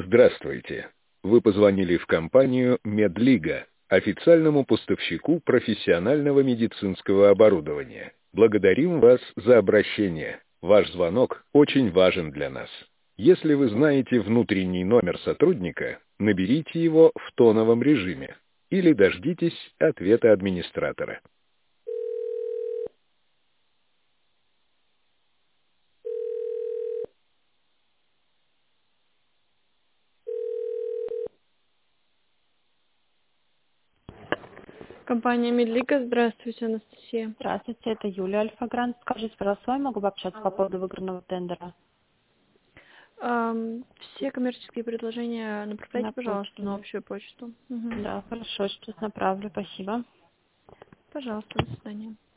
Здравствуйте. Вы позвонили в компанию «Медлига», официальному поставщику профессионального медицинского оборудования. Благодарим вас за обращение. Ваш звонок очень важен для нас. Если вы знаете внутренний номер сотрудника, наберите его в тоновом режиме или дождитесь ответа администратора. Компания Медлика. Здравствуйте, Анастасия. Здравствуйте, это Юлия Альфа-Грант. Скажите, пожалуйста, с вами могу пообщаться по поводу выигранного тендера? Все коммерческие предложения направляйте, На пожалуйста, на почту. общую почту. Мгм. Да, хорошо, сейчас направлю, спасибо. Пожалуйста, до свидания.